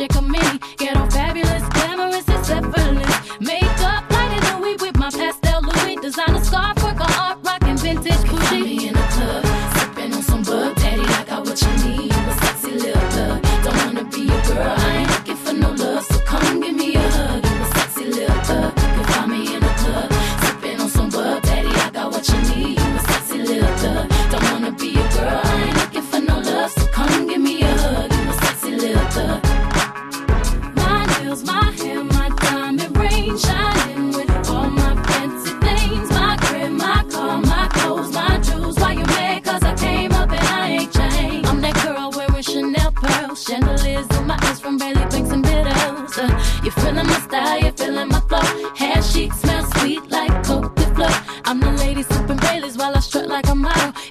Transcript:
chick of mini. Get all fabulous, glamorous, it's effortless. Makeup, lighter than we with my pastel Louis. Designer scarf, work on art, rockin' vintage bougie. Find me in the club, sippin' on some bug. Daddy, I got what you need. You a sexy little thug. Don't wanna be your girl, I ain't looking for no love. So come give me a hug. You a sexy little thug. You can find me in the club, sippin' on some bug. Daddy, I got what you need. You a sexy little thug. Don't wanna be your girl, I ain't looking for no love. So come give me a hug. You a sexy little thug. My nails, my hair, my diamond ring, shining with all my fancy things. My crib, my car, my clothes, my jewels. Why you mad? 'Cause I came up and I ain't changed. I'm that girl wearing Chanel pearls, chandeliers in my ears from Bailey Banks and Biddles. You feeling my style, you feeling my flow. Hair chic, smell sweet like Cote de Fleur. I'm the lady sipping Baileys while I strut like a model.